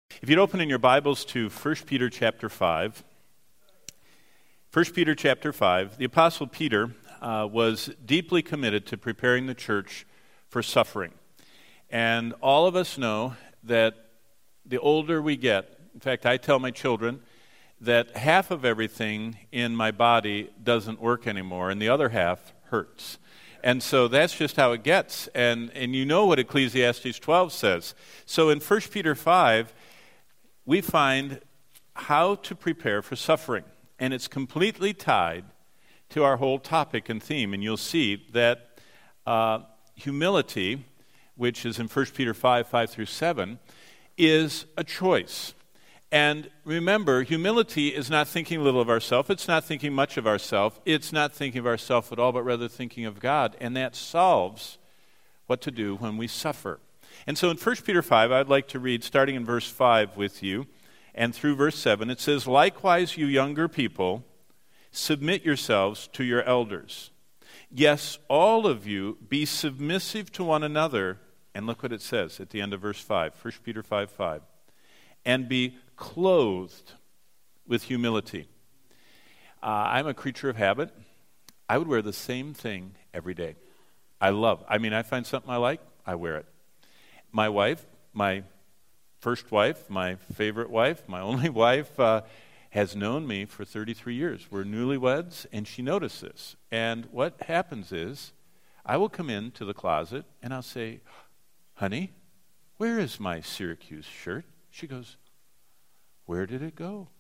If you'd open in your Bibles to 1 Peter chapter 5. 1 Peter chapter 5, the Apostle Peter was deeply committed to preparing the church for suffering. And all of us know that the older we get, in fact, I tell my children that half of everything in my body doesn't work anymore, and the other half hurts. And so that's just how it gets. And you know what Ecclesiastes 12 says. So in 1 Peter 5, we find how to prepare for suffering. And it's completely tied to our whole topic and theme. And you'll see that humility, which is in 1 Peter 5, 5 through 7, is a choice. And remember, humility is not thinking little of ourselves. It's not thinking much of ourselves. It's not thinking of ourselves at all, but rather thinking of God. And that solves what to do when we suffer. And so in 1 Peter 5, I'd like to read, starting in verse 5 with you, and through verse 7, it says, "Likewise, you younger people, submit yourselves to your elders. Yes, all of you, be submissive to one another." And look what it says at the end of verse 5, 1 Peter 5, 5. "And be clothed with humility." I'm a creature of habit. I would wear the same thing every day. I find something I like, I wear it. My wife, my first wife, my favorite wife, my only wife, has known me for 33 years. We're newlyweds, and she noticed this. And what happens is, I will come into the closet, and I'll say, "Honey, where is my Syracuse shirt?" She goes, "Where did it go?"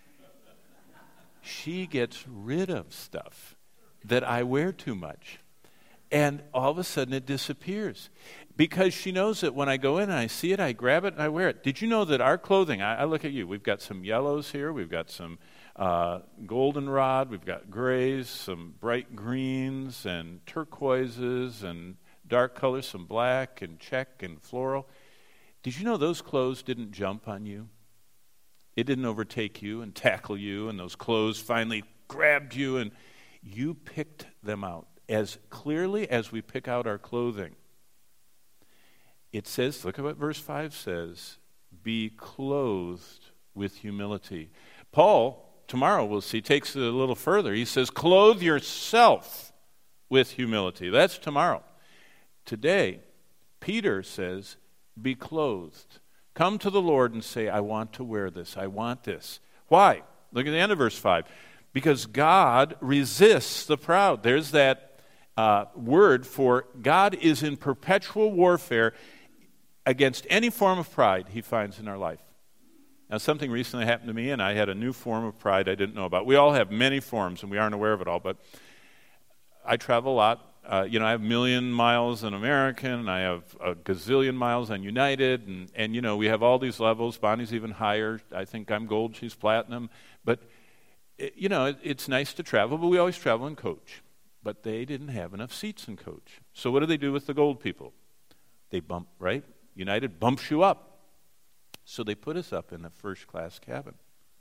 She gets rid of stuff that I wear too much. And all of a sudden it disappears. Because she knows that when I go in and I see it, I grab it and I wear it. Did you know that our clothing, I look at you, we've got some yellows here, we've got some goldenrod, we've got grays, some bright greens and turquoises and dark colors, some black and check and floral. Did you know those clothes didn't jump on you? It didn't overtake you and tackle you, and those clothes finally grabbed you, and you picked them out. As clearly as we pick out our clothing, it says, look at what verse 5 says, "Be clothed with humility." Paul, tomorrow we'll see, takes it a little further. He says, "Clothe yourself with humility." That's tomorrow. Today, Peter says, "Be clothed." Come to the Lord and say, "I want to wear this. I want this." Why? Look at the end of verse 5. Because God resists the proud. There's that word for God is in perpetual warfare against any form of pride he finds in our life. Now, something recently happened to me, and I had a new form of pride I didn't know about. We all have many forms, and we aren't aware of it all, but I travel a lot. I have 1,000,000 miles on American, and I have a gazillion miles on United, and we have all these levels. Bonnie's even higher. I think I'm gold, she's platinum. But, it's nice to travel, but we always travel in coach. But they didn't have enough seats in coach. So what do they do with the gold people? They bump, right? United bumps you up. So they put us up in the first-class cabin.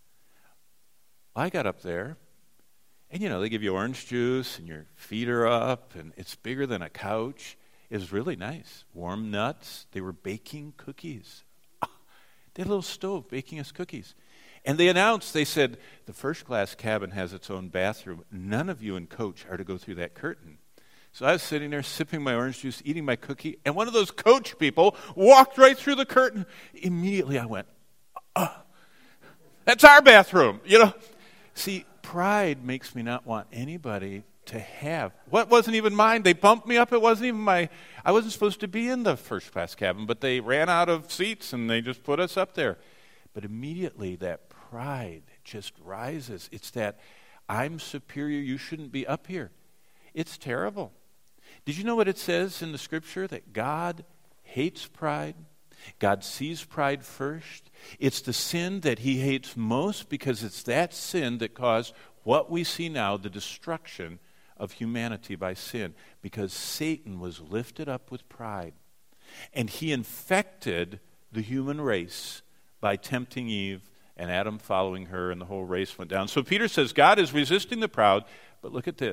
I got up there, and they give you orange juice, and your feet are up, and it's bigger than a couch. It was really nice. Warm nuts. They were baking cookies. They had a little stove baking us cookies. And they announced, they said, the first-class cabin has its own bathroom. None of you in coach are to go through that curtain. So I was sitting there sipping my orange juice, eating my cookie, and one of those coach people walked right through the curtain. Immediately I went, that's our bathroom, See, pride makes me not want anybody to have. What wasn't even mine? They bumped me up. It wasn't even I wasn't supposed to be in the first-class cabin, but they ran out of seats, and they just put us up there. But immediately that pride just rises. It's that I'm superior, you shouldn't be up here. It's terrible. Did you know what it says in the scripture? That God hates pride. God sees pride first. It's the sin that he hates most because it's that sin that caused what we see now, the destruction of humanity by sin. Because Satan was lifted up with pride. And he infected the human race by tempting Eve and Adam following her, and the whole race went down. So Peter says God is resisting the proud, but look at this.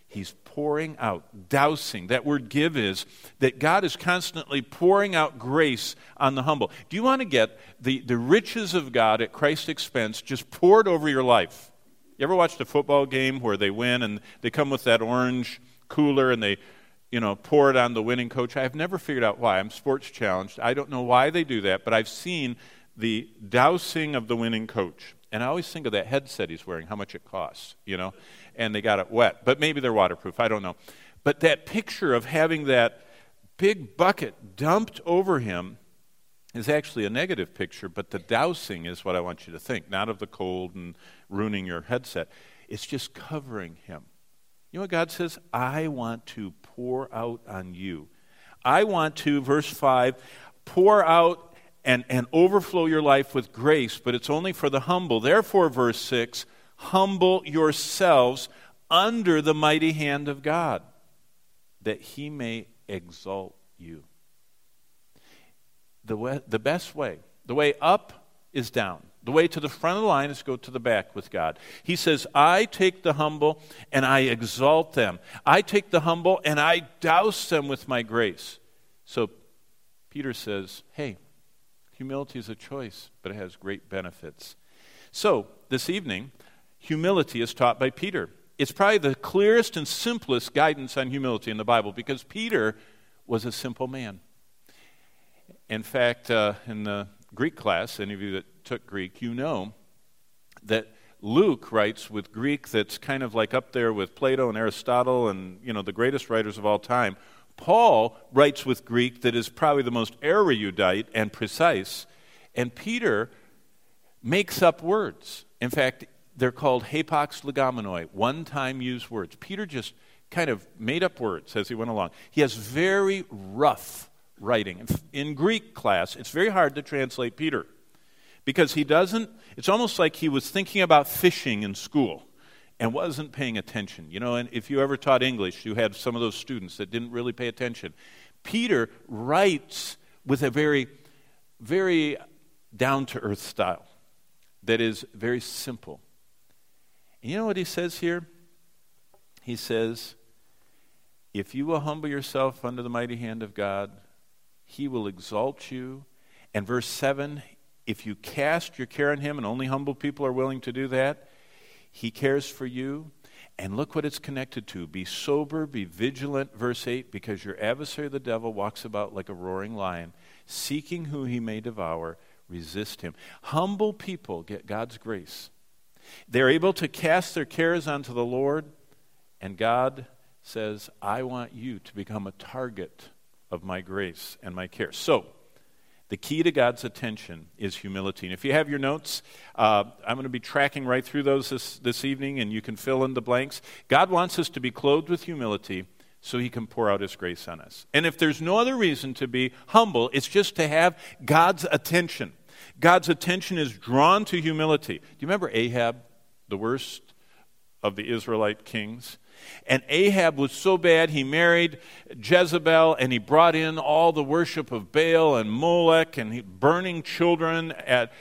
He's pouring out, dousing. That word give is that God is constantly pouring out grace on the humble. Do you want to get the riches of God at Christ's expense just poured over your life? You ever watched a football game where they win and they come with that orange cooler and they, pour it on the winning coach? I've never figured out why. I'm sports challenged. I don't know why they do that, but I've seen the dousing of the winning coach. And I always think of that headset he's wearing, how much it costs, and they got it wet. But maybe they're waterproof, I don't know. But that picture of having that big bucket dumped over him is actually a negative picture, but the dousing is what I want you to think, not of the cold and ruining your headset. It's just covering him. You know what God says? I want to pour out on you. I want to, verse 5, pour out and overflow your life with grace, but it's only for the humble. Therefore, verse 6, humble yourselves under the mighty hand of God, that he may exalt you. The best way, the way up is down. The way to the front of the line is go to the back with God. He says, I take the humble and I exalt them. I take the humble and I douse them with my grace. So Peter says, hey, humility is a choice, but it has great benefits. So, this evening, humility is taught by Peter. It's probably the clearest and simplest guidance on humility in the Bible because Peter was a simple man. In fact, in the Greek class, any of you that took Greek, you know that Luke writes with Greek that's kind of like up there with Plato and Aristotle and, the greatest writers of all time. Paul writes with Greek that is probably the most erudite and precise, and Peter makes up words. In fact, they're called hapax legomenoi, one-time used words. Peter just kind of made up words as he went along. He has very rough writing. In Greek class, it's very hard to translate Peter because it's almost like he was thinking about fishing in school and wasn't paying attention. And if you ever taught English, you had some of those students that didn't really pay attention. Peter writes with a very, very down-to-earth style that is very simple. And you know what he says here? He says, if you will humble yourself under the mighty hand of God, he will exalt you. And verse 7, if you cast your care on him, and only humble people are willing to do that, he cares for you. And look what it's connected to. Be sober, be vigilant, verse 8, because your adversary the devil walks about like a roaring lion, seeking who he may devour. Resist him. Humble people get God's grace. They're able to cast their cares onto the Lord, and God says, I want you to become a target of my grace and my care. So, the key to God's attention is humility. And if you have your notes, I'm going to be tracking right through those this evening, and you can fill in the blanks. God wants us to be clothed with humility so he can pour out his grace on us. And if there's no other reason to be humble, it's just to have God's attention. God's attention is drawn to humility. Do you remember Ahab, the worst of the Israelite kings? And Ahab was so bad, he married Jezebel, and he brought in all the worship of Baal and Molech, and burning children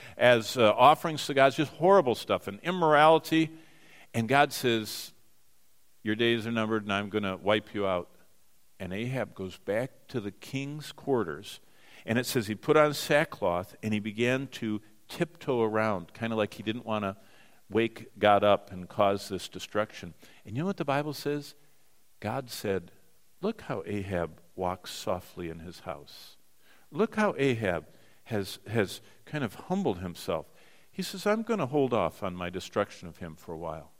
as offerings to God. It's just horrible stuff, and immorality. And God says, your days are numbered, and I'm going to wipe you out. And Ahab goes back to the king's quarters, and it says he put on sackcloth, and he began to tiptoe around, kind of like he didn't want to wake God up and cause this destruction. And you know what the Bible says? God said, look how Ahab walks softly in his house. Look how Ahab has kind of humbled himself. He says, I'm going to hold off on my destruction of him for a while.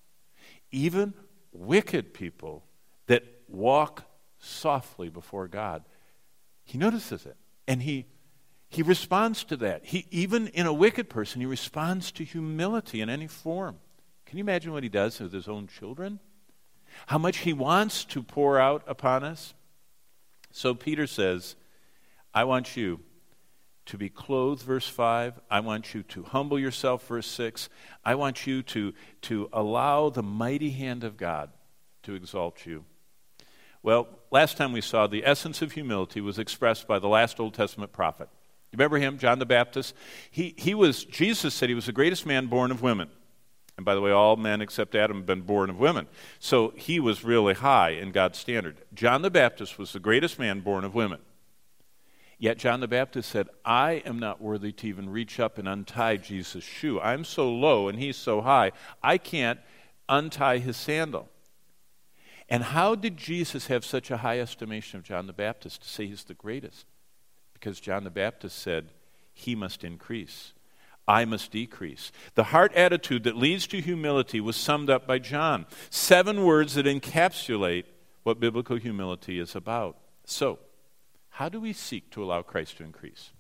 Even wicked people that walk softly before God, he notices it. And he responds to that. Even in a wicked person, he responds to humility in any form. Can you imagine what he does with his own children? How much he wants to pour out upon us? So Peter says, I want you to be clothed, verse 5. I want you to humble yourself, verse 6. I want you to allow the mighty hand of God to exalt you. Well, last time we saw the essence of humility was expressed by the last Old Testament prophet. You remember him, John the Baptist? Jesus said he was the greatest man born of women. And by the way, all men except Adam have been born of women. So he was really high in God's standard. John the Baptist was the greatest man born of women. Yet John the Baptist said, I am not worthy to even reach up and untie Jesus' shoe. I'm so low and he's so high, I can't untie his sandal. And how did Jesus have such a high estimation of John the Baptist to say he's the greatest? Because John the Baptist said, he must increase, I must decrease. The heart attitude that leads to humility was summed up by John. 7 words that encapsulate what biblical humility is about. So, how do we seek to allow Christ to increase?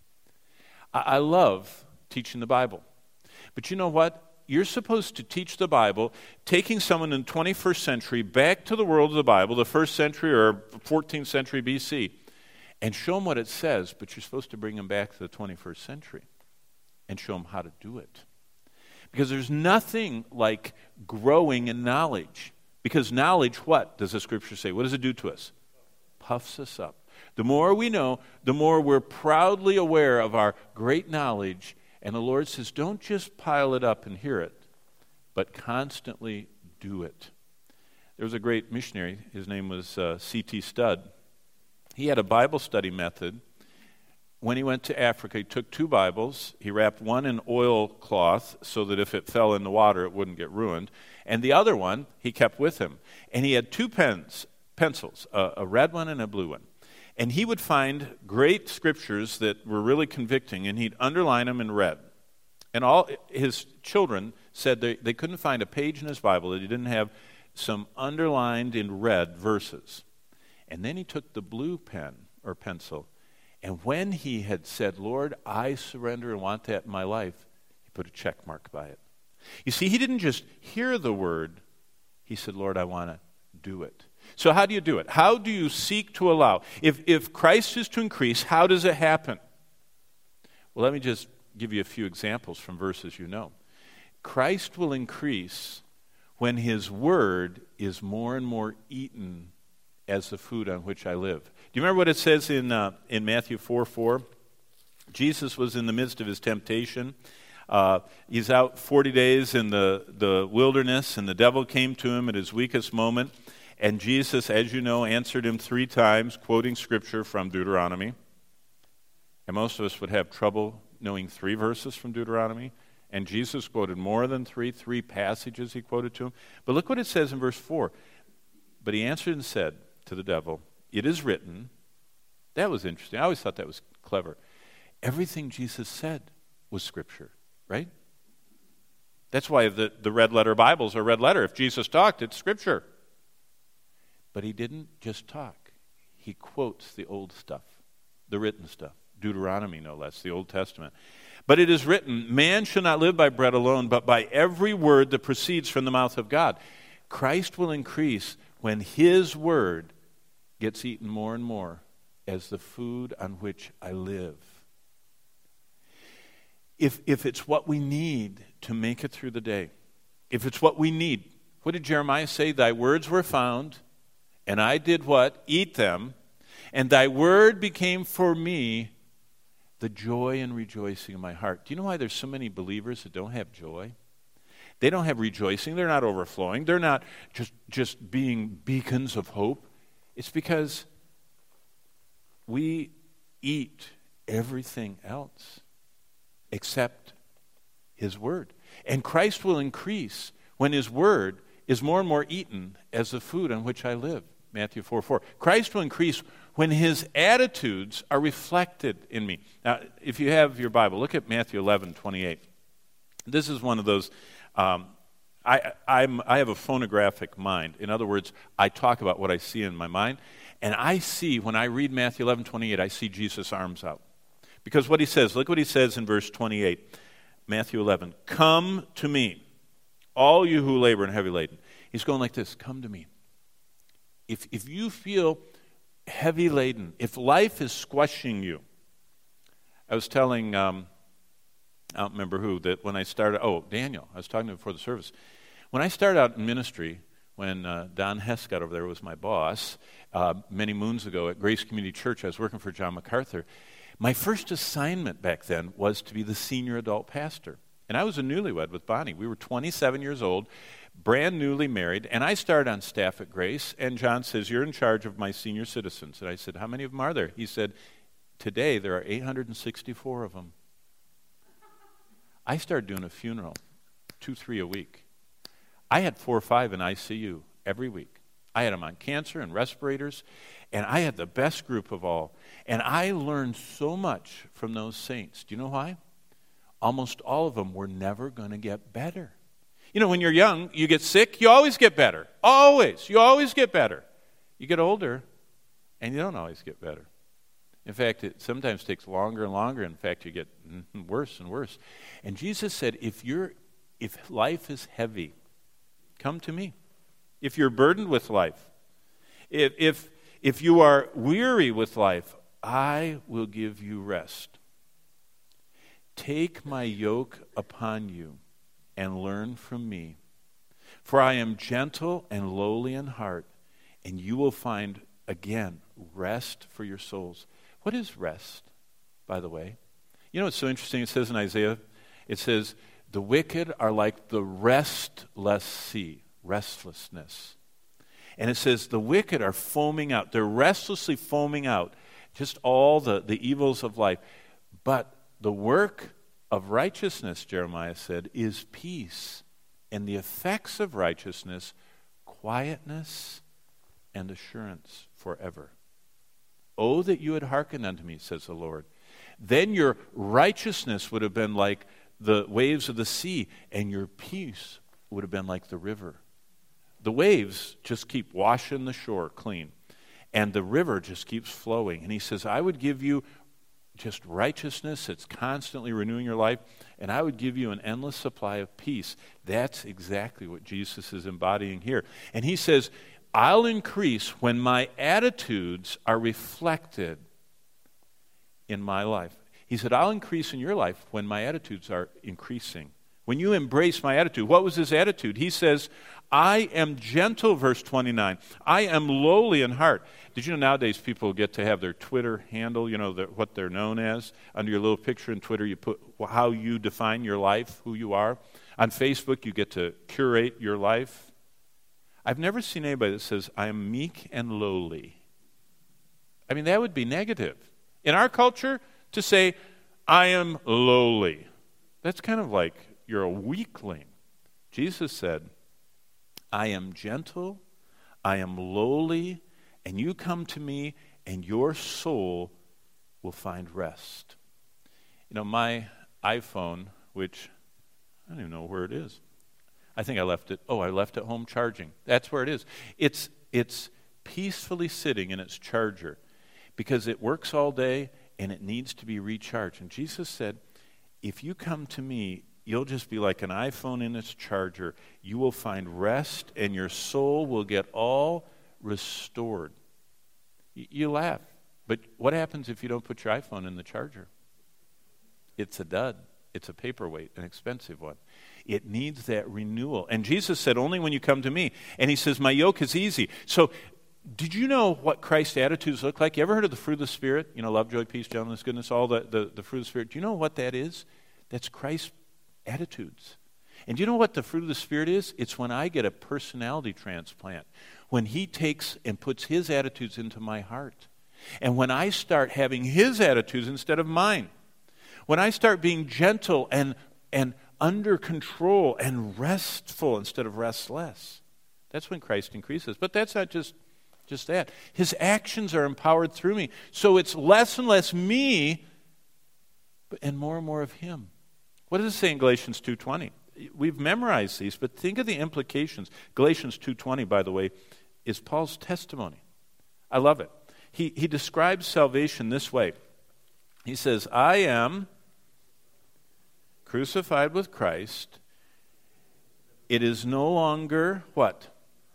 I love teaching the Bible. But you know what? You're supposed to teach the Bible, taking someone in the 21st century back to the world of the Bible, the 1st century or 14th century BC, and show them what it says, but you're supposed to bring them back to the 21st century and show them how to do it. Because there's nothing like growing in knowledge. Because knowledge, what does the Scripture say? What does it do to us? Puffs us up. The more we know, the more we're proudly aware of our great knowledge. And the Lord says, don't just pile it up and hear it, but constantly do it. There was a great missionary. His name was C.T. Studd. He had a Bible study method. When he went to Africa, he took 2 Bibles. He wrapped one in oilcloth so that if it fell in the water, it wouldn't get ruined. And the other one he kept with him. And he had 2 pencils, a red one and a blue one. And he would find great scriptures that were really convicting, and he'd underline them in red. And all his children said they couldn't find a page in his Bible that he didn't have some underlined in red verses. And then he took the blue pen or pencil, and when he had said, Lord, I surrender and want that in my life, he put a check mark by it. You see, he didn't just hear the word. He said, Lord, I want to do it. So how do you do it? How do you seek to allow? If Christ is to increase, how does it happen? Well, let me just give you a few examples from verses you know. Christ will increase when his word is more and more eaten as the food on which I live. Do you remember what it says in Matthew 4:4? Jesus was in the midst of his temptation. He's out 40 days in the wilderness, and the devil came to him at his weakest moment. And Jesus, as you know, answered him 3 times, quoting scripture from Deuteronomy. And most of us would have trouble knowing 3 verses from Deuteronomy. And Jesus quoted more than 3 passages he quoted to him. But look what it says in verse 4. But he answered and said to the devil, it is written. That was interesting. I always thought that was clever. Everything Jesus said was scripture, right? That's why the red letter Bibles are red letter. If Jesus talked, it's scripture. But he didn't just talk. He quotes the old stuff, the written stuff, Deuteronomy no less, the Old Testament. But it is written, man shall not live by bread alone, but by every word that proceeds from the mouth of God. Christ will increase when his word gets eaten more and more as the food on which I live. If it's what we need to make it through the day, if it's what we need, what did Jeremiah say? Thy words were found, and I did what? Eat them. And thy word became for me the joy and rejoicing of my heart. Do you know why there's so many believers that don't have joy? They don't have rejoicing. They're not overflowing. They're not just being beacons of hope. It's because we eat everything else except his word. And Christ will increase when his word is more and more eaten as the food on which I live. Matthew 4:4. Christ will increase when his attitudes are reflected in me. Now, if you have your Bible, look at Matthew 11:28. This is one of those, I have a phonographic mind. In other words, I talk about what I see in my mind. And I see, when I read Matthew 11:28, I see Jesus' arms out. Because what he says, look what he says in verse 28, Matthew 11. Come to me, all you who labor and heavy laden. He's going like this, come to me. If you feel heavy laden, if life is squashing you. I was telling, I don't remember who, that when I started, Daniel, I was talking to him before the service. When I started out in ministry, when Don Hess got over there, was my boss, many moons ago at Grace Community Church, I was working for John MacArthur. My first assignment back then was to be the senior adult pastor. And I was a newlywed with Bonnie. We were 27 years old, brand newly married, and I started on staff at Grace, and John says, you're in charge of my senior citizens. And I said, how many of them are there? He said, today there are 864 of them. I started doing a funeral, 2-3 a week. I had 4 or 5 in ICU every week. I had them on cancer and respirators, and I had the best group of all. And I learned so much from those saints. Do you know why? Almost all of them were never going to get better. You know, when you're young, you get sick, you always get better. Always. You always get better. You get older, and you don't always get better. In fact, it sometimes takes longer and longer. In fact, you get worse and worse. And Jesus said, if life is heavy, come to me. If you're burdened with life, if you are weary with life, I will give you rest. Take my yoke upon you and learn from me. For I am gentle and lowly in heart, and you will find, again, rest for your souls. What is rest, by the way? You know what's so interesting? It says in Isaiah, it says, the wicked are like the restless sea. Restlessness. And it says the wicked are foaming out. They're restlessly foaming out just all the evils of life. But the work of righteousness, Jeremiah said, is peace. And the effects of righteousness, quietness and assurance forever. Oh, that you had hearkened unto me, says the Lord. Then your righteousness would have been like the waves of the sea, and your peace would have been like the river. The waves just keep washing the shore clean, and the river just keeps flowing. And he says, I would give you just righteousness that's constantly renewing your life, and I would give you an endless supply of peace. That's exactly what Jesus is embodying here. And he says, I'll increase when my attitudes are reflected in my life. He said, I'll increase in your life when my attitudes are increasing. When you embrace my attitude. What was his attitude? He says, I am gentle, verse 29. I am lowly in heart. Did you know nowadays people get to have their Twitter handle, what they're known as? Under your little picture in Twitter, you put how you define your life, who you are. On Facebook, you get to curate your life. I've never seen anybody that says, I am meek and lowly. I mean, that would be negative. In our culture, to say, I am lowly, that's kind of like you're a weakling. Jesus said, I am gentle, I am lowly, and you come to me, and your soul will find rest. You know, my iPhone, which I don't even know where it is. I think I left it. Oh, I left it home charging. That's where it is. It's peacefully sitting in its charger because it works all day and it needs to be recharged. And Jesus said, if you come to me, you'll just be like an iPhone in its charger. You will find rest, and your soul will get all restored. You laugh, but what happens if you don't put your iPhone in the charger? It's a dud. It's a paperweight, an expensive one. It needs that renewal. And Jesus said, only when you come to me. And he says, my yoke is easy. So did you know what Christ's attitudes look like? You ever heard of the fruit of the Spirit? Love, joy, peace, gentleness, goodness, all the fruit of the Spirit. Do you know what that is? That's Christ's attitudes. And do you know what the fruit of the Spirit is? It's when I get a personality transplant. When he takes and puts his attitudes into my heart. And when I start having his attitudes instead of mine. When I start being gentle and under control and restful instead of restless. That's when Christ increases. But that's not just that. His actions are empowered through me. So it's less and less me and more of him. What does it say in Galatians 2:20? We've memorized these, but think of the implications. Galatians 2:20, by the way, is Paul's testimony. I love it. He describes salvation this way. He says, I am crucified with Christ. It is no longer what?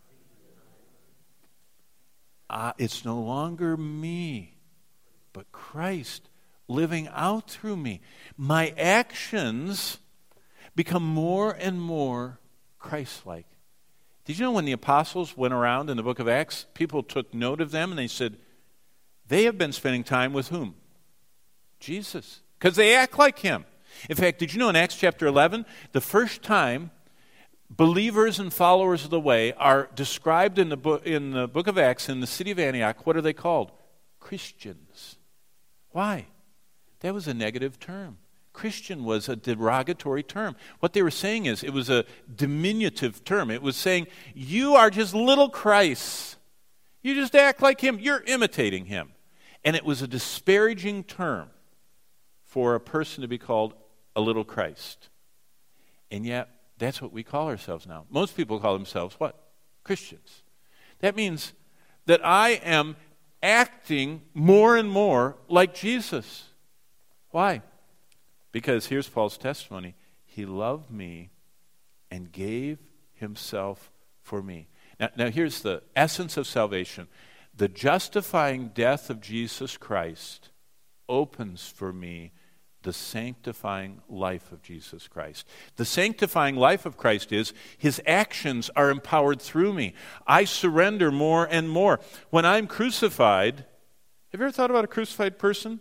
It's no longer me, but Christ living out through me. My actions become more and more Christ-like. Did you know when the apostles went around in the book of Acts, people took note of them and they said, they have been spending time with whom? Jesus. Because they act like him. In fact, did you know in Acts chapter 11, the first time believers and followers of the way are described in the book of Acts in the city of Antioch, what are they called? Christians. Why? That was a negative term. Christian was a derogatory term. What they were saying is it was a diminutive term. It was saying, you are just little Christs. You just act like him. You're imitating him. And it was a disparaging term for a person to be called a little Christ. And yet, that's what we call ourselves now. Most people call themselves what? Christians. That means that I am acting more and more like Jesus. Why? Because here's Paul's testimony. He loved me and gave himself for me. Now here's the essence of salvation. The justifying death of Jesus Christ opens for me the sanctifying life of Jesus Christ. The sanctifying life of Christ is his actions are empowered through me. I surrender more and more. When I'm crucified, have you ever thought about a crucified person?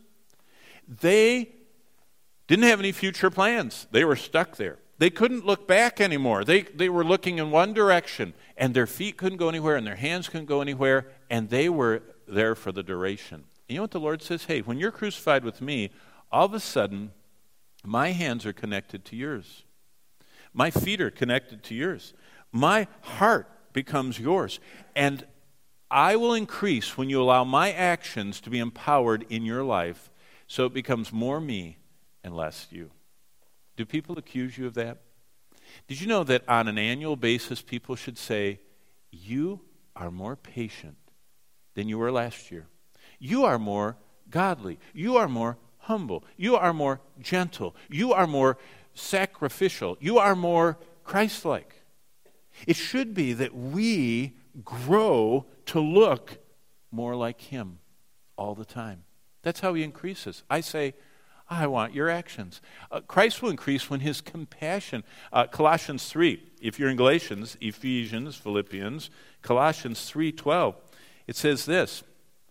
They didn't have any future plans. They were stuck there. They couldn't look back anymore. They were looking in one direction, and their feet couldn't go anywhere, and their hands couldn't go anywhere, and they were there for the duration. And you know what the Lord says? Hey, when you're crucified with me, all of a sudden, my hands are connected to yours. My feet are connected to yours. My heart becomes yours. And I will increase when you allow my actions to be empowered in your life, so it becomes more me and less you. Do people accuse you of that? Did you know that on an annual basis, people should say, you are more patient than you were last year. You are more godly. You are more humble. You are more gentle. You are more sacrificial. You are more Christ-like. It should be that we grow to look more like him all the time. That's how he increases. I say, I want your actions. Christ will increase when his compassion. Colossians 3, if you're in Galatians, Ephesians, Philippians, Colossians 3:12, it says this,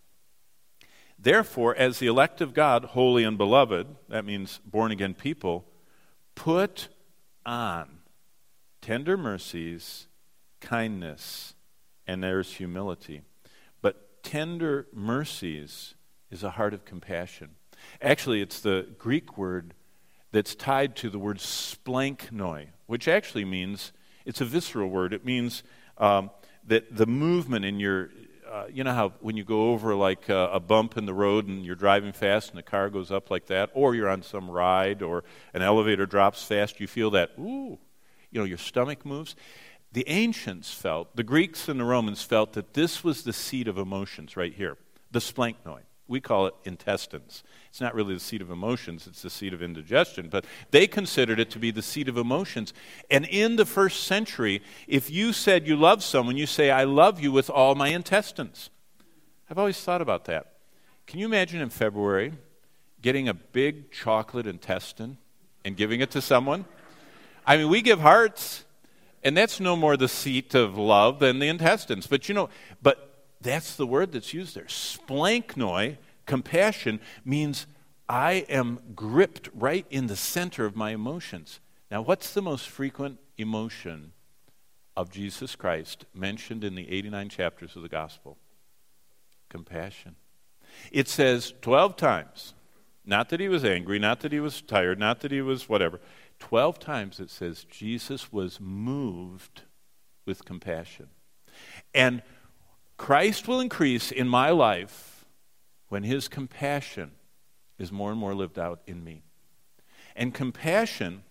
therefore, as the elect of God, holy and beloved, that means born-again people, put on tender mercies, kindness, and there's humility. But tender mercies is a heart of compassion. Actually, it's the Greek word that's tied to the word splanknoi, which actually means, it's a visceral word. It means that the movement in your, you know how when you go over like a bump in the road and you're driving fast and the car goes up like that, or you're on some ride or an elevator drops fast, you feel that, ooh, you know, your stomach moves. The ancients felt, the Greeks and the Romans felt that this was the seat of emotions right here, the splanknoi. We call it intestines. It's not really the seat of emotions, it's the seat of indigestion. But they considered it to be the seat of emotions. And in the first century, if you said you love someone, you say, I love you with all my intestines. I've always thought about that. Can you imagine in February getting a big chocolate intestine and giving it to someone? I mean, we give hearts, and that's no more the seat of love than the intestines. But you know, that's the word that's used there. Splanknoi, compassion, means I am gripped right in the center of my emotions. Now, what's the most frequent emotion of Jesus Christ mentioned in the 89 chapters of the gospel? Compassion. It says 12 times, not that he was angry, not that he was tired, not that he was whatever. 12 times it says Jesus was moved with compassion. And Christ will increase in my life when his compassion is more and more lived out in me. And compassion,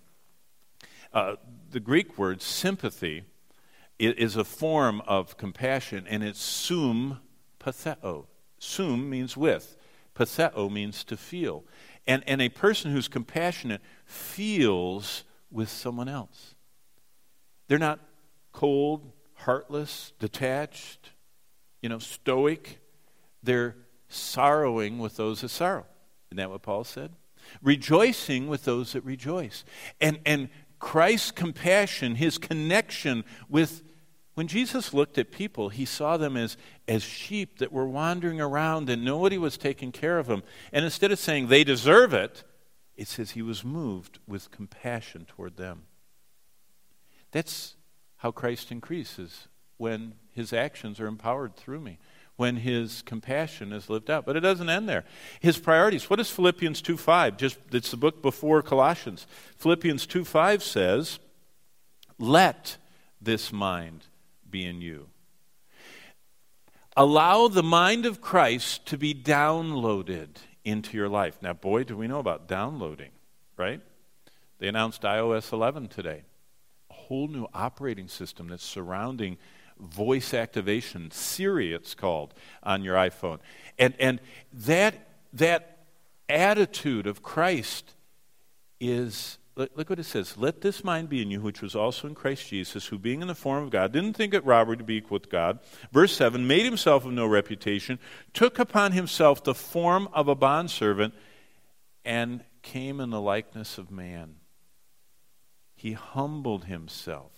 the Greek word sympathy, is a form of compassion, and it's sum patheo. Sum means with. Patheo means to feel. And a person who's compassionate feels with someone else. They're not cold, heartless, detached, stoic. They're sorrowing with those that sorrow. Isn't that what Paul said? Rejoicing with those that rejoice. And Christ's compassion, his connection with, when Jesus looked at people, he saw them as sheep that were wandering around and nobody was taking care of them. And instead of saying they deserve it, It says he was moved with compassion toward them. That's how Christ increases, when his actions are empowered through me, when his compassion is lived out. But it doesn't end there. His priorities. What is Philippians 2:5? It's the book before Colossians. Philippians 2:5 says, let this mind be in you. Allow the mind of Christ to be downloaded into your life. Now, boy, do we know about downloading, right? They announced iOS 11 today. A whole new operating system that's surrounding voice activation. Siri, it's called, on your iPhone. And that attitude of Christ is, look what it says. Let this mind be in you, which was also in Christ Jesus, who being in the form of God, didn't think it robbery to be equal with God. Verse 7, made himself of no reputation, took upon himself the form of a bondservant, and came in the likeness of man. He humbled himself.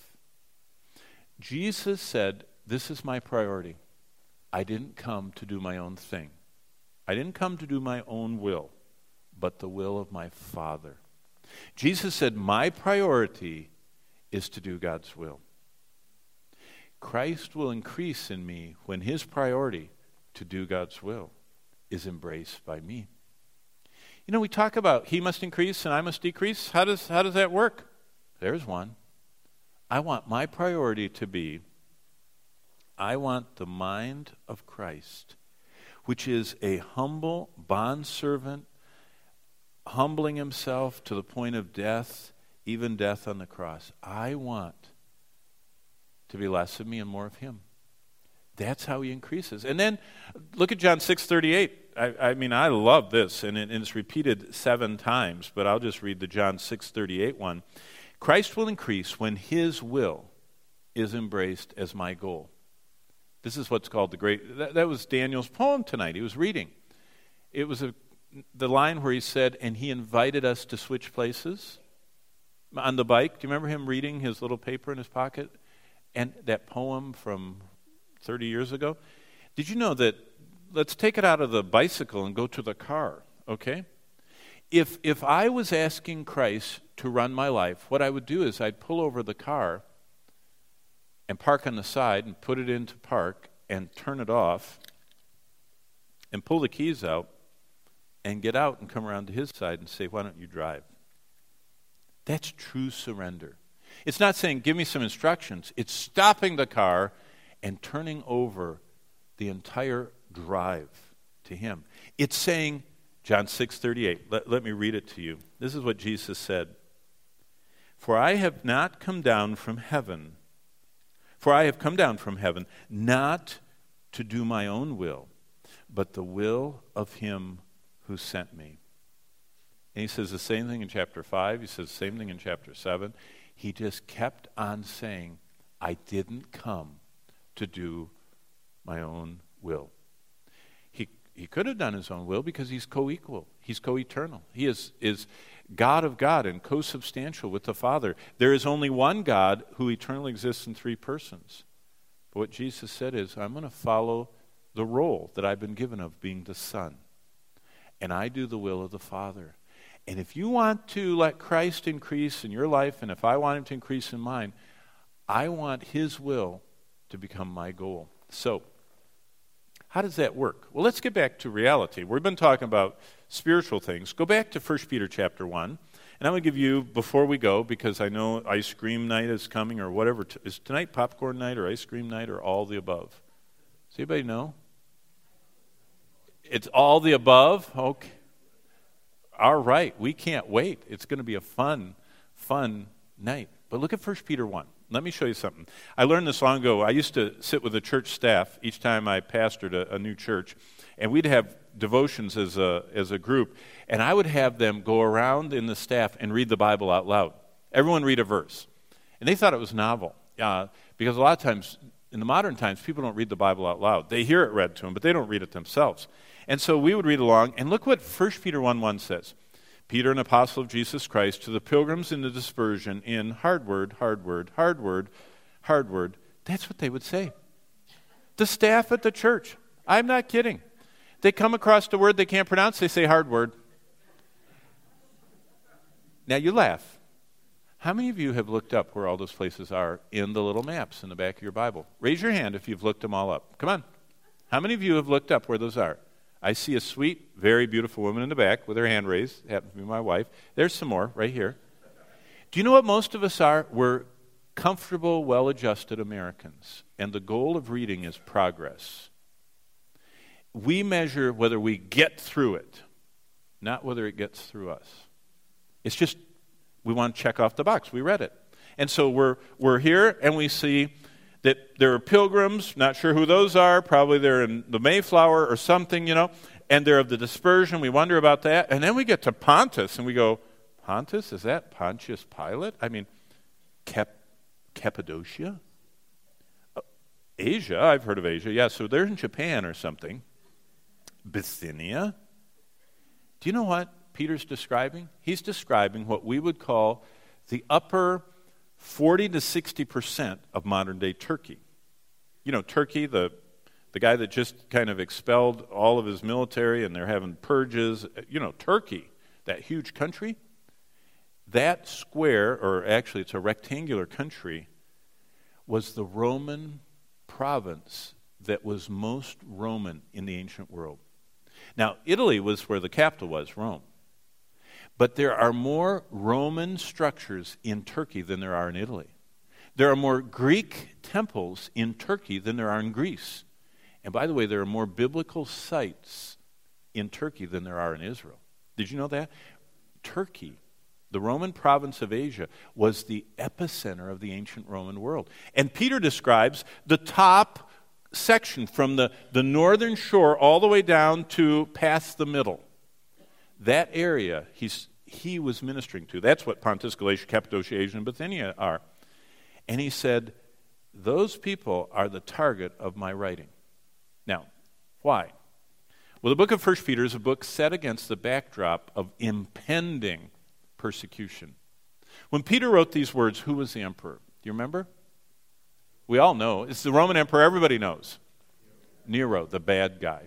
Jesus said, this is my priority. I didn't come to do my own thing. I didn't come to do my own will, but the will of my Father. Jesus said, my priority is to do God's will. Christ will increase in me when his priority to do God's will is embraced by me. You know, we talk about he must increase and I must decrease. How does that work? There's one. I want my priority to be, I want the mind of Christ, which is a humble bondservant, humbling himself to the point of death, even death on the cross. I want to be less of me and more of him. That's how he increases. And then look at John 6:38. I mean, I love this, and it's repeated 7 times, but I'll just read the John 6:38 one. Christ will increase when his will is embraced as my goal. This is what's called the great, that was Daniel's poem tonight. He was reading. It was the line where he said, and he invited us to switch places on the bike. Do you remember him reading his little paper in his pocket? And that poem from 30 years ago? Did you know that, let's take it out of the bicycle and go to the car, okay? If I was asking Christ to run my life, what I would do is I'd pull over the car and park on the side and put it into park and turn it off and pull the keys out and get out and come around to his side and say, why don't you drive? That's true surrender. It's not saying, give me some instructions. It's stopping the car and turning over the entire drive to him. It's saying, John 6:38, let me read it to you. This is what Jesus said. For I have come down from heaven not to do my own will, but the will of him who sent me. And he says the same thing in chapter 5. He says the same thing in chapter 7. He just kept on saying, I didn't come to do my own will. He could have done his own will because he's co-equal. He's co-eternal. He is God of God and co-substantial with the Father. There is only one God who eternally exists in 3 persons. But what Jesus said is, I'm going to follow the role that I've been given of being the Son. And I do the will of the Father. And if you want to let Christ increase in your life, and if I want him to increase in mine, I want his will to become my goal. So, how does that work? Well, let's get back to reality. We've been talking about spiritual things. Go back to 1 Peter chapter 1. And I'm going to give you, before we go, because I know ice cream night is coming or whatever. Is tonight popcorn night or ice cream night or all the above? Does anybody know? It's all the above? Okay. All right. We can't wait. It's going to be a fun night. But look at 1 Peter 1. Let me show you something. I learned this long ago. I used to sit with the church staff each time I pastored a new church, and we'd have devotions as a group, and I would have them go around in the staff and read the Bible out loud. Everyone read a verse. And they thought it was novel, because a lot of times, in the modern times, people don't read the Bible out loud. They hear it read to them, but they don't read it themselves. And so we would read along, and look what 1 Peter 1:1 says. Peter, an apostle of Jesus Christ, to the pilgrims in the dispersion in hard word. That's what they would say. The staff at the church. I'm not kidding. They come across a word they can't pronounce, they say hard word. Now you laugh. How many of you have looked up where all those places are in the little maps in the back of your Bible? Raise your hand if you've looked them all up. Come on. How many of you have looked up where those are? I see a sweet, very beautiful woman in the back with her hand raised. It happens to be my wife. There's some more right here. Do you know what most of us are? We're comfortable, well-adjusted Americans. And the goal of reading is progress. We measure whether we get through it, not whether it gets through us. It's just, we want to check off the box. We read it. And so we're here and we see that there are pilgrims, not sure who those are, probably they're in the Mayflower or something, and they're of the dispersion. We wonder about that. And then we get to Pontus and we go, Pontus? Is that Pontius Pilate? I mean, Cappadocia? Asia? I've heard of Asia. Yeah, so they're in Japan or something. Bithynia? Do you know what Peter's describing? He's describing what we would call the upper 40 to 60% of modern-day Turkey. Turkey, the guy that just kind of expelled all of his military and they're having purges. Turkey, that huge country, that square, or actually it's a rectangular country, was the Roman province that was most Roman in the ancient world. Now, Italy was where the capital was, Rome. But there are more Roman structures in Turkey than there are in Italy. There are more Greek temples in Turkey than there are in Greece. And by the way, there are more biblical sites in Turkey than there are in Israel. Did you know that? Turkey, the Roman province of Asia, was the epicenter of the ancient Roman world. And Peter describes the top section from the northern shore all the way down to past the middle. That area he was ministering to. That's what Pontus, Galatia, Cappadocia, Asia, and Bithynia are. And he said, those people are the target of my writing. Now, why? Well, the book of 1 Peter is a book set against the backdrop of impending persecution. When Peter wrote these words, who was the emperor? Do you remember? We all know. It's the Roman emperor everybody knows. Nero, the bad guy.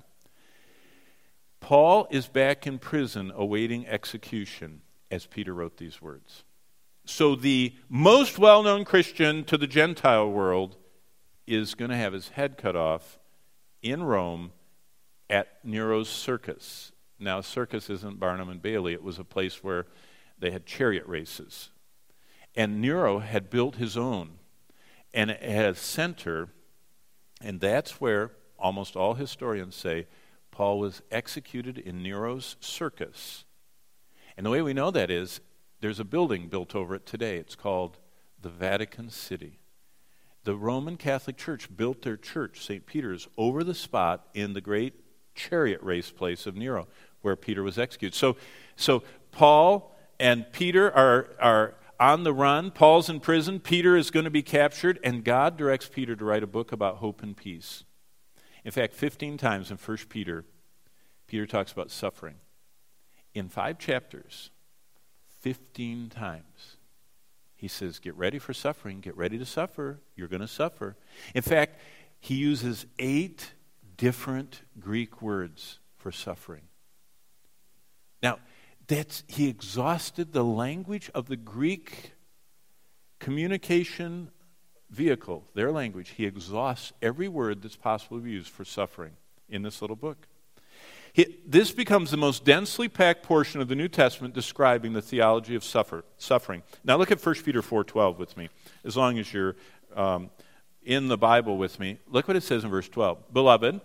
Paul is back in prison awaiting execution as Peter wrote these words. So the most well-known Christian to the Gentile world is going to have his head cut off in Rome at Nero's circus. Now, circus isn't Barnum and Bailey. It was a place where they had chariot races. And Nero had built his own. And it had a center, and that's where almost all historians say Paul was executed in Nero's circus. And the way we know that is there's a building built over it today. It's called the Vatican City. The Roman Catholic Church built their church, St. Peter's, over the spot in the great chariot race place of Nero where Peter was executed. So Paul and Peter are on the run. Paul's in prison. Peter is going to be captured, and God directs Peter to write a book about hope and peace. In fact, 15 times in 1 Peter, Peter talks about suffering. In 5 chapters, 15 times, he says, get ready for suffering, get ready to suffer, you're going to suffer. In fact, he uses 8 different Greek words for suffering. Now, he exhausted the language of the Greek communication vehicle, their language. He exhausts every word that's possible to be used for suffering in this little book. This becomes the most densely packed portion of the New Testament describing the theology of suffering. Now look at 1 Peter 4:12 with me, as long as you're in the Bible with me. Look what it says in verse 12. Beloved,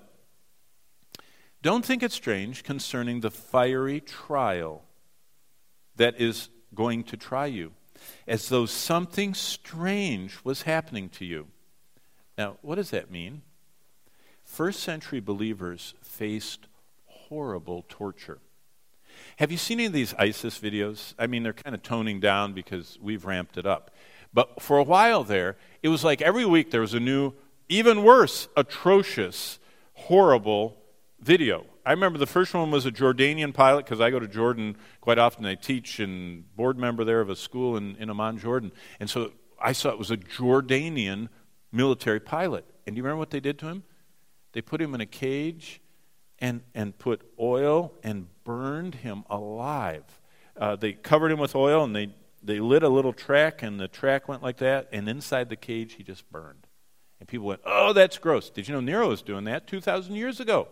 don't think it strange concerning the fiery trial that is going to try you, as though something strange was happening to you. Now, what does that mean? First century believers faced horrible torture. Have you seen any of these ISIS videos? I mean, they're kind of toning down because we've ramped it up. But for a while there, it was like every week there was a new, even worse, atrocious, horrible video. I remember the first one was a Jordanian pilot, because I go to Jordan quite often. I teach and board member there of a school in Amman, Jordan. And so I saw it was a Jordanian military pilot. And do you remember what they did to him? They put him in a cage and put oil and burned him alive they covered him with oil, and they lit a little track, and the track went like that, and inside the cage he just burned. And people went, oh, that's gross. Did you know Nero was doing that 2,000 years ago?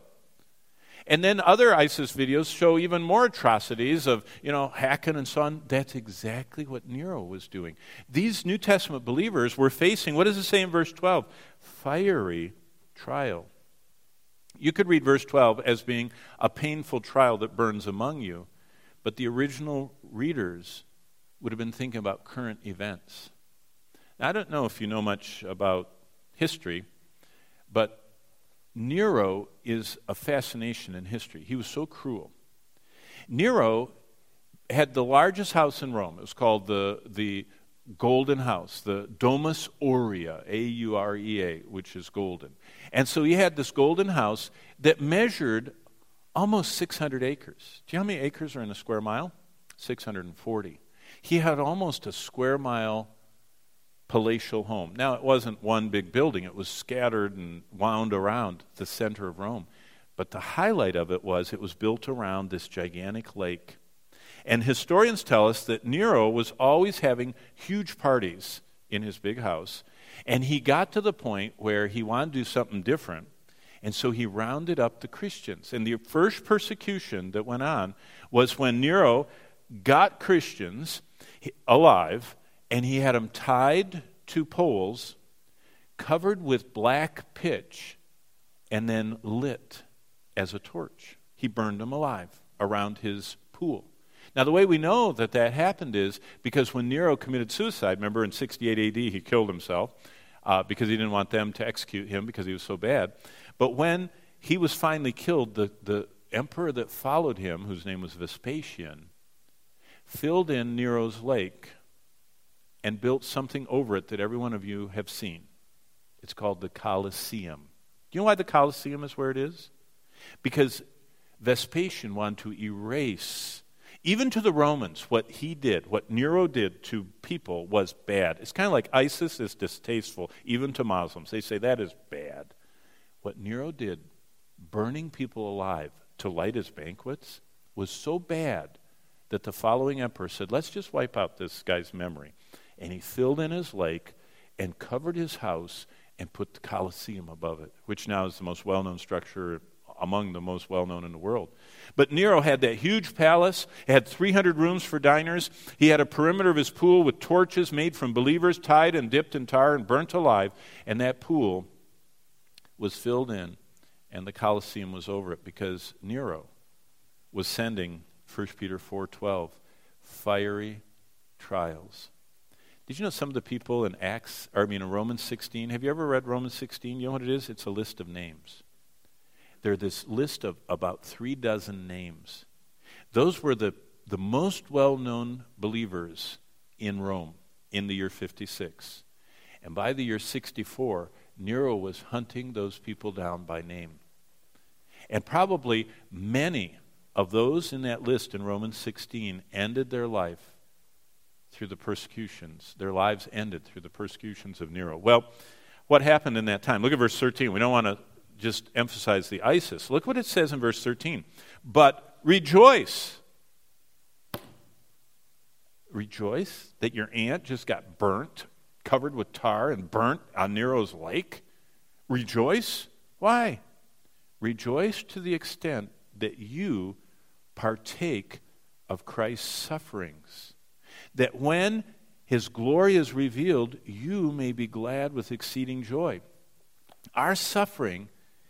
And then other ISIS videos show even more atrocities of, hacking and so on. That's exactly what Nero was doing. These New Testament believers were facing, what does it say in verse 12? Fiery trial. You could read verse 12 as being a painful trial that burns among you, but the original readers would have been thinking about current events. Now, I don't know if you know much about history, but Nero is a fascination in history. He was so cruel. Nero had the largest house in Rome. It was called the Golden House, the Domus Aurea, A-U-R-E-A, which is golden. And so he had this golden house that measured almost 600 acres. Do you know how many acres are in a square mile? 640. He had almost a square mile palatial home. Now, it wasn't one big building. It was scattered and wound around the center of Rome. But the highlight of it was built around this gigantic lake. And historians tell us that Nero was always having huge parties in his big house. And he got to the point where he wanted to do something different. And so he rounded up the Christians. And the first persecution that went on was when Nero got Christians alive, and he had them tied to poles, covered with black pitch, and then lit as a torch. He burned them alive around his pool. Now, the way we know that happened is because when Nero committed suicide, remember in 68 AD he killed himself because he didn't want them to execute him because he was so bad. But when he was finally killed, the emperor that followed him, whose name was Vespasian, filled in Nero's lake and built something over it that every one of you have seen. It's called the Colosseum. Do you know why the Colosseum is where it is? Because Vespasian wanted to erase, even to the Romans, what he did, what Nero did to people was bad. It's kind of like ISIS is distasteful, even to Muslims. They say that is bad. What Nero did, burning people alive to light his banquets, was so bad that the following emperor said, let's just wipe out this guy's memory. And he filled in his lake and covered his house and put the Colosseum above it, which now is the most well-known structure, among the most well-known in the world. But Nero had that huge palace. It had 300 rooms for diners. He had a perimeter of his pool with torches made from believers tied and dipped in tar and burnt alive. And that pool was filled in, and the Colosseum was over it because Nero was sending, 1 Peter 4:12, fiery trials. Did you know some of the people in Romans 16? Have you ever read Romans 16? You know what it is? It's a list of names. They're this list of about 36 names. Those were the most well-known believers in Rome in the year 56. And by the year 64, Nero was hunting those people down by name. And probably many of those in that list in Romans 16 ended their life through the persecutions. Their lives ended through the persecutions of Nero. Well, what happened in that time? Look at verse 13. We don't want to just emphasize the ISIS. Look what it says in verse 13. But rejoice. Rejoice that your aunt just got burnt, covered with tar and burnt on Nero's lake. Rejoice. Why? Rejoice to the extent that you partake of Christ's sufferings, that when his glory is revealed, you may be glad with exceeding joy. Our suffering,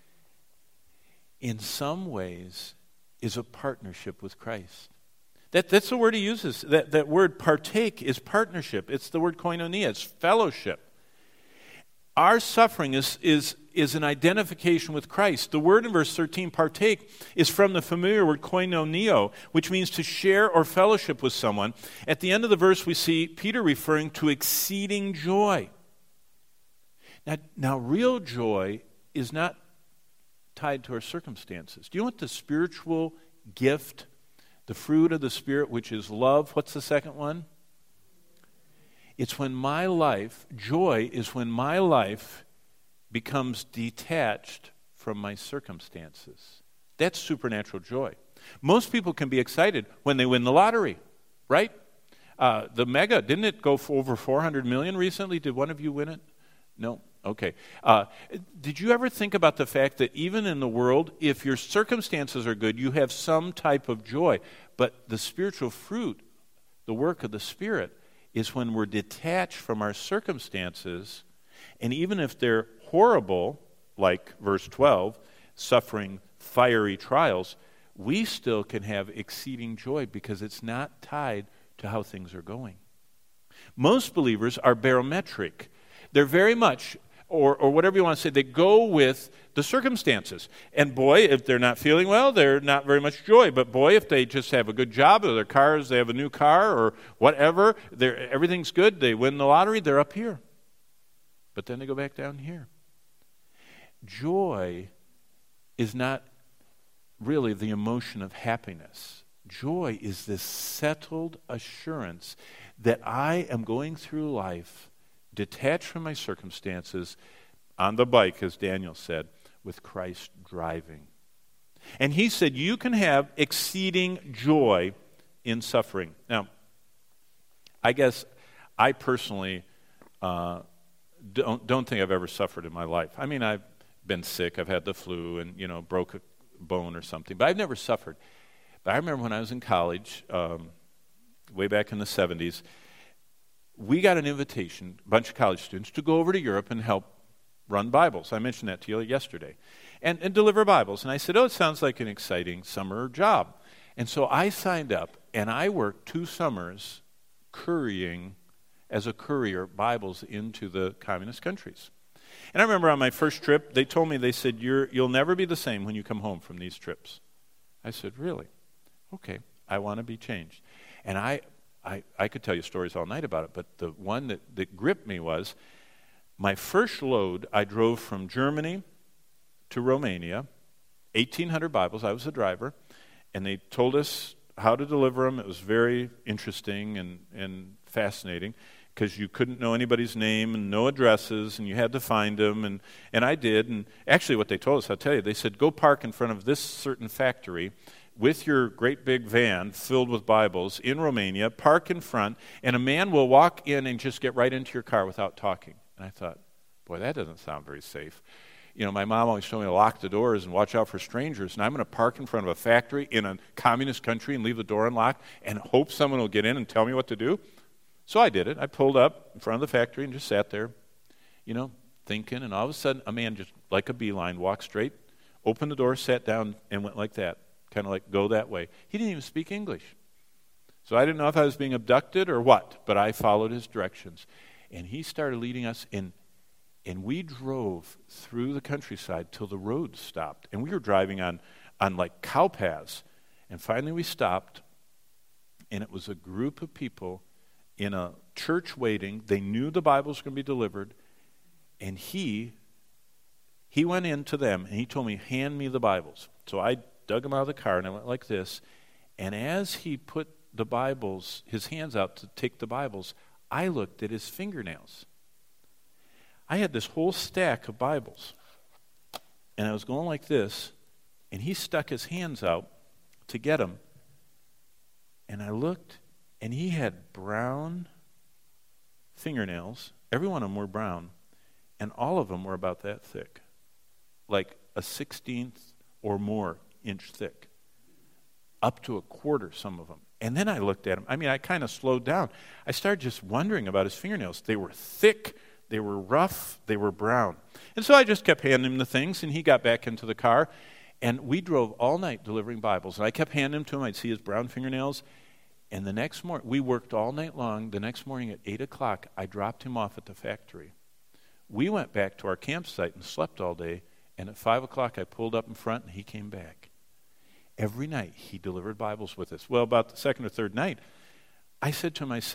in some ways, is a partnership with Christ. That's the word he uses. That word partake is partnership. It's the word koinonia. It's fellowship. Our suffering is an identification with Christ. The word in verse 13, partake, is from the familiar word koinonio, which means to share or fellowship with someone. At the end of the verse, we see Peter referring to exceeding joy. Now, real joy is not tied to our circumstances. Do you know what the spiritual gift, the fruit of the Spirit, which is love, what's the second one? It's when my life, joy is when my life becomes detached from my circumstances. That's supernatural joy. Most people can be excited when they win the lottery. right? The Mega, didn't it go for over 400 million recently? Did one of you win it? No? Okay. Did you ever think about the fact that even in the world, if your circumstances are good, you have some type of joy? But the spiritual fruit, the work of the Spirit, is when we're detached from our circumstances, and even if they're horrible, like verse 12, suffering fiery trials, we still can have exceeding joy because it's not tied to how things are going. Most believers are barometric. They're very much, or whatever you want to say, they go with the circumstances. And boy, if they're not feeling well, they're not very much joy. But boy, if they just have a good job, or their cars, they have a new car, or whatever, everything's good, they win the lottery, they're up here. But then they go back down here. Joy is not really the emotion of happiness. Joy is this settled assurance that I am going through life detached from my circumstances, on the bike, as Daniel said, with Christ driving. And he said, you can have exceeding joy in suffering. Now, I guess I personally don't think I've ever suffered in my life. I mean, I've been sick, I've had the flu, and, broke a bone or something, but I've never suffered. But I remember when I was in college, way back in the 70s, we got an invitation, a bunch of college students, to go over to Europe and help run Bibles. I mentioned that to you yesterday. And deliver Bibles. And I said, it sounds like an exciting summer job. And so I signed up, and I worked 2 summers couriering, as a courier, Bibles into the communist countries. And I remember on my first trip, they told me, they said, you'll never be the same when you come home from these trips. I said, really? Okay, I want to be changed. And I could tell you stories all night about it, but the one that gripped me was my first load. I drove from Germany to Romania, 1,800 Bibles. I was the driver, and they told us how to deliver them. It was very interesting and fascinating because you couldn't know anybody's name and no addresses, and you had to find them, and I did. And actually what they told us, I'll tell you, they said, go park in front of this certain factory with your great big van filled with Bibles in Romania, park in front, and a man will walk in and just get right into your car without talking. And I thought, boy, that doesn't sound very safe. My mom always told me to lock the doors and watch out for strangers, and I'm going to park in front of a factory in a communist country and leave the door unlocked and hope someone will get in and tell me what to do? So I did it. I pulled up in front of the factory and just sat there, thinking, and all of a sudden a man just like a beeline walked straight, opened the door, sat down, and went like that. Kind of like, go that way. He didn't even speak English. So I didn't know if I was being abducted or what, but I followed his directions. And he started leading us, and we drove through the countryside till the road stopped. And we were driving on like cow paths. And finally we stopped, and it was a group of people in a church waiting. They knew the Bible was going to be delivered. And he went in to them, and he told me, hand me the Bibles. So I dug him out of the car, and I went like this. And as he put the Bibles, his hands out to take the Bibles, I looked at his fingernails. I had this whole stack of Bibles, and I was going like this, and he stuck his hands out to get them. And I looked, and he had brown fingernails. Every one of them were brown, and all of them were about that thick, like a 16th or more inch thick, up to a quarter, some of them. And then I looked at him. I mean, I kind of slowed down. I started just wondering about his fingernails. They were thick, they were rough, they were brown. And so I just kept handing him the things, and he got back into the car, and we drove all night delivering Bibles. And I kept handing them to him. I'd see his brown fingernails. And the next morning, we worked all night long. The next morning at 8 o'clock, I dropped him off at the factory. We went back to our campsite and slept all day, and at 5 o'clock, I pulled up in front, and he came back. Every night, he delivered Bibles with us. Well, about the second or third night, I said to him,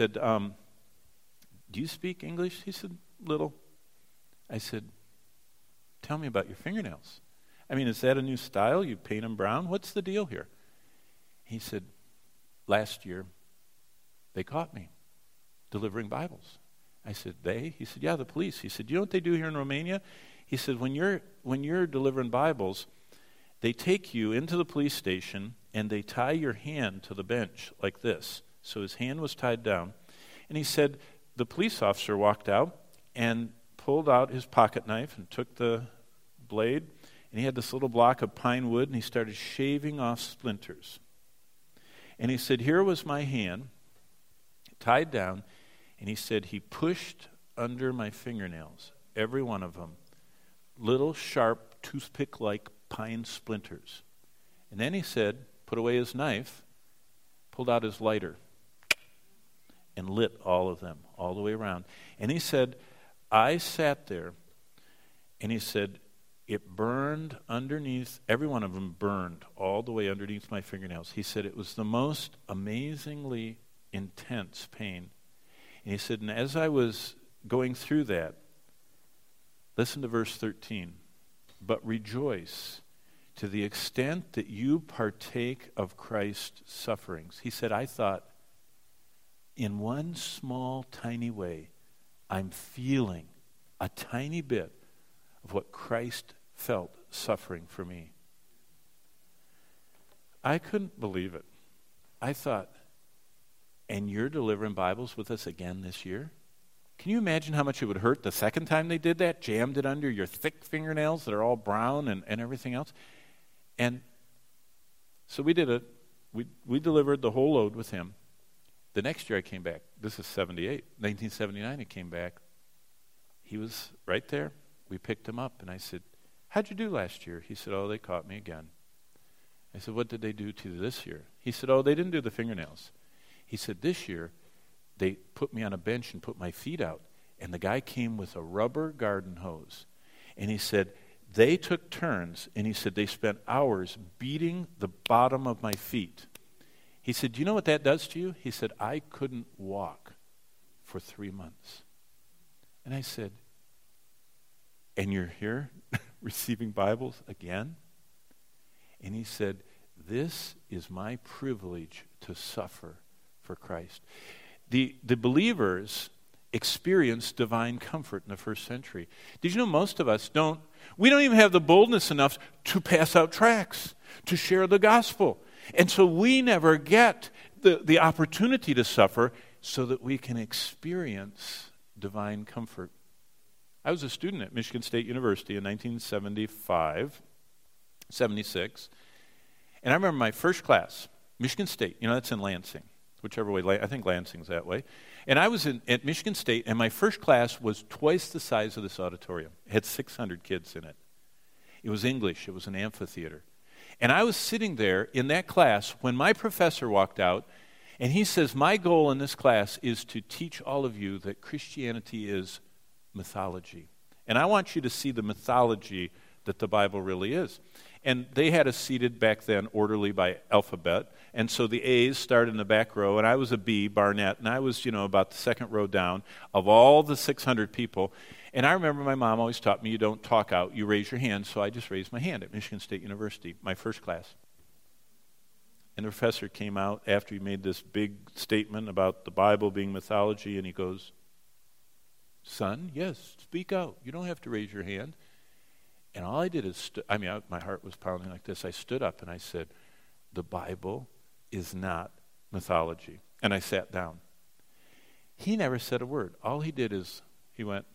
do you speak English? He said, little. I said, tell me about your fingernails. I mean, is that a new style? You paint them brown? What's the deal here? He said, last year, they caught me delivering Bibles. I said, they? He said, yeah, the police. He said, you know what they do here in Romania? He said, when you're delivering Bibles, they take you into the police station and they tie your hand to the bench like this So his hand was tied down. And he said the police officer walked out and pulled out his pocket knife and took the blade, and he had this little block of pine wood, and he started shaving off splinters. And he said, here was my hand, tied down, and he said he pushed under my fingernails, every one of them, little sharp toothpick-like pine splinters. And then he said, put away his knife, pulled out his lighter, and lit all of them, all the way around. And he said, I sat there, and he said, it burned underneath, every one of them burned all the way underneath my fingernails. He said it was the most amazingly intense pain. And he said, and as I was going through that, listen to verse 13, but rejoice to the extent that you partake of Christ's sufferings. He said, I thought, in one small, tiny way, I'm feeling a tiny bit of what Christ felt suffering for me. I couldn't believe it. I thought, and you're delivering Bibles with us again this year? Can you imagine how much it would hurt the second time they did that? Jammed it under your thick fingernails that are all brown and everything else? And so we did it. We delivered the whole load with him. The next year I came back. This is 78. 1979 I came back. He was right there. We picked him up, and I said, how'd you do last year? He said, oh, they caught me again. I said, what did they do to you this year? He said, oh, they didn't do the fingernails. He said, this year, they put me on a bench and put my feet out, and the guy came with a rubber garden hose. And he said, they took turns, and he said they spent hours beating the bottom of my feet. He said, do you know what that does to you? He said, I couldn't walk for 3 months. And I said, and you're here receiving Bibles again? And he said, this is my privilege to suffer for Christ. The believers experienced divine comfort in the first century. Did you know most of us don't even have the boldness enough to pass out tracts, to share the gospel. And so we never get the opportunity to suffer so that we can experience divine comfort. I was a student at Michigan State University in 1975, 76. And I remember my first class, Michigan State, that's in Lansing, whichever way, I think Lansing's that way. And I was at Michigan State, and my first class was twice the size of this auditorium. It had 600 kids in it. It was English. It was an amphitheater. And I was sitting there in that class when my professor walked out, and he says, my goal in this class is to teach all of you that Christianity is mythology. And I want you to see the mythology that the Bible really is. And they had us seated back then orderly by alphabet. And so the A's started in the back row, and I was a B, Barnett, and I was, about the second row down of all the 600 people. And I remember my mom always taught me, you don't talk out, you raise your hand. So I just raised my hand at Michigan State University, my first class. And the professor came out after he made this big statement about the Bible being mythology, and he goes, son, yes, speak out. You don't have to raise your hand. And all I did is, my heart was pounding like this. I stood up and I said, the Bible is not mythology. And I sat down. He never said a word. All he did is, he went,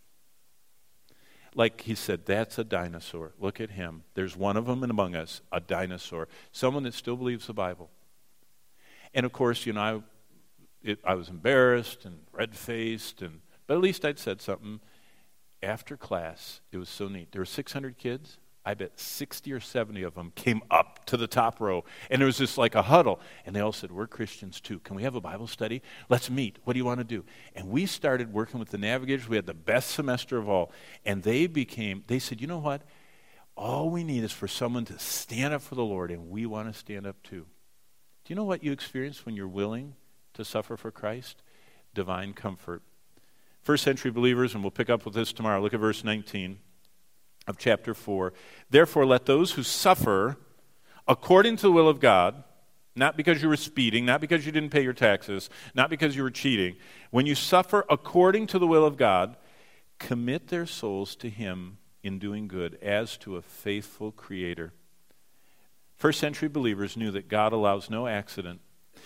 like he said, that's a dinosaur. Look at him. There's one of them among us, a dinosaur. Someone that still believes the Bible. And of course, I was embarrassed and red-faced, but at least I'd said something. After class, it was so neat. There were 600 kids. I bet 60 or 70 of them came up to the top row. And there was just like a huddle. And they all said, we're Christians too. Can we have a Bible study? Let's meet. What do you want to do? And we started working with the Navigators. We had the best semester of all. And they said, you know what? All we need is for someone to stand up for the Lord, and we want to stand up too. Do you know what you experience when you're willing to suffer for Christ? Divine comfort. First century believers, and we'll pick up with this tomorrow. Look at verse 19 of chapter 4. Therefore, let those who suffer according to the will of God, not because you were speeding, not because you didn't pay your taxes, not because you were cheating. When you suffer according to the will of God, commit their souls to Him in doing good as to a faithful Creator. First century believers knew that God allows no accident.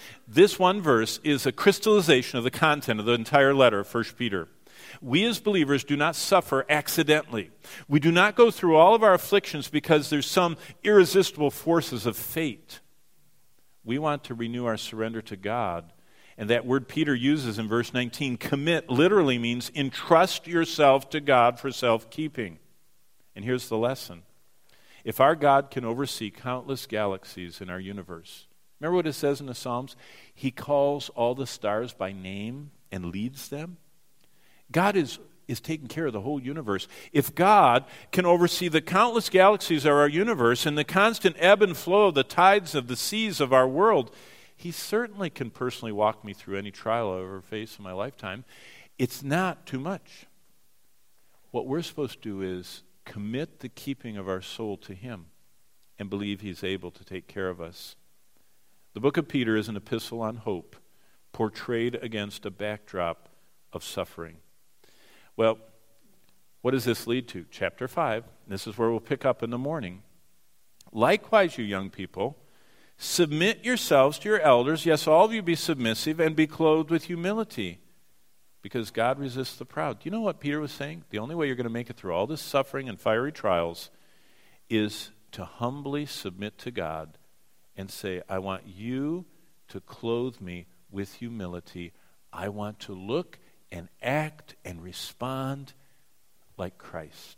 This one verse is a crystallization of the content of the entire letter of 1 Peter. We as believers do not suffer accidentally. We do not go through all of our afflictions because there's some irresistible forces of fate. We want to renew our surrender to God. And that word Peter uses in verse 19, commit, literally means entrust yourself to God for self-keeping. And here's the lesson. If our God can oversee countless galaxies in our universe, remember what it says in the Psalms? He calls all the stars by name and leads them. God is taking care of the whole universe. If God can oversee the countless galaxies of our universe and the constant ebb and flow of the tides of the seas of our world, He certainly can personally walk me through any trial I ever face in my lifetime. It's not too much. What we're supposed to do is commit the keeping of our soul to Him and believe He's able to take care of us. The book of Peter is an epistle on hope, portrayed against a backdrop of suffering. Well, what does this lead to? Chapter 5, this is where we'll pick up in the morning. Likewise, you young people, submit yourselves to your elders. Yes, all of you be submissive and be clothed with humility, because God resists the proud. Do you know what Peter was saying? The only way you're going to make it through all this suffering and fiery trials is to humbly submit to God and say, I want you to clothe me with humility. I want to look and act and respond like Christ.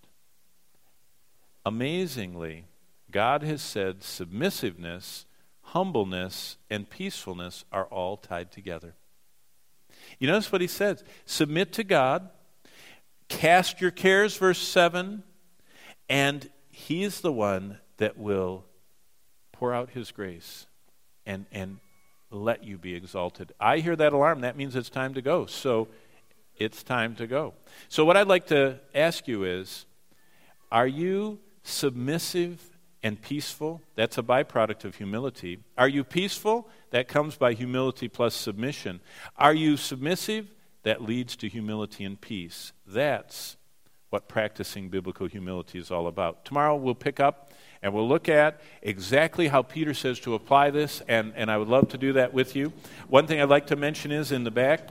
Amazingly, God has said submissiveness, humbleness, and peacefulness are all tied together. You notice what he says. Submit to God, cast your cares, verse 7, and He is the one that will pour out His grace and let you be exalted. I hear that alarm. That means it's time to go. So it's time to go. So what I'd like to ask you is, are you submissive and peaceful? That's a byproduct of humility. Are you peaceful? That comes by humility plus submission. Are you submissive? That leads to humility and peace. That's what practicing biblical humility is all about. Tomorrow we'll pick up and we'll look at exactly how Peter says to apply this, and I would love to do that with you. One thing I'd like to mention is in the back,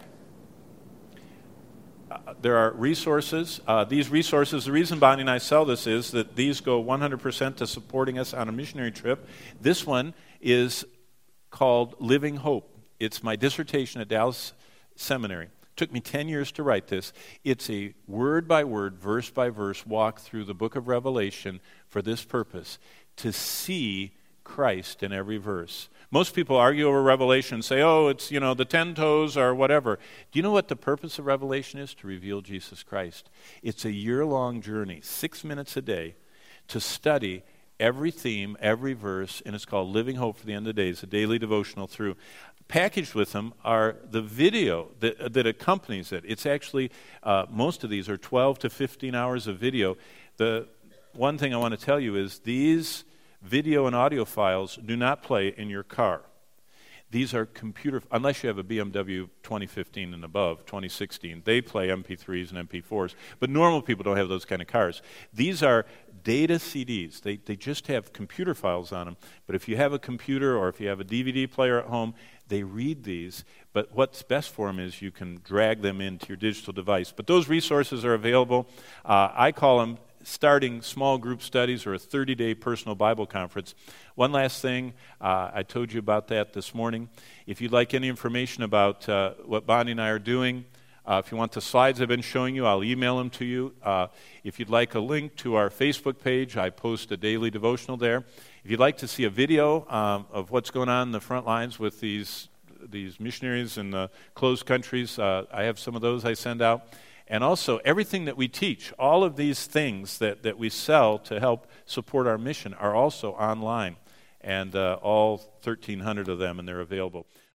there are resources. These resources, the reason Bonnie and I sell this is that these go 100% to supporting us on a missionary trip. This one is called Living Hope. It's my dissertation at Dallas Seminary. It took me 10 years to write this. It's a word-by-word, verse-by-verse walk through the book of Revelation for this purpose, to see Christ in every verse. Most people argue over Revelation and say, oh, it's, the 10 toes or whatever. Do you know what the purpose of Revelation is? To reveal Jesus Christ. It's a year-long journey, 6 minutes a day, to study every theme, every verse, and it's called Living Hope for the End of Days, a daily devotional through. Packaged with them are the video that accompanies it. It's actually, most of these are 12 to 15 hours of video. The one thing I want to tell you is these video and audio files do not play in your car. These are unless you have a BMW 2015 and above, 2016, they play MP3s and MP4s, but normal people don't have those kind of cars. These are data CDs. They just have computer files on them, but if you have a computer or if you have a DVD player at home, they read these, but what's best for them is you can drag them into your digital device. But those resources are available. I call them starting small group studies or a 30-day personal Bible conference. One last thing, I told you about that this morning. If you'd like any information about what Bonnie and I are doing, if you want the slides I've been showing you, I'll email them to you. If you'd like a link to our Facebook page, I post a daily devotional there. If you'd like to see a video of what's going on in the front lines with these missionaries in the closed countries, I have some of those I send out. And also, everything that we teach, all of these things that we sell to help support our mission are also online, and all 1,300 of them, and they're available.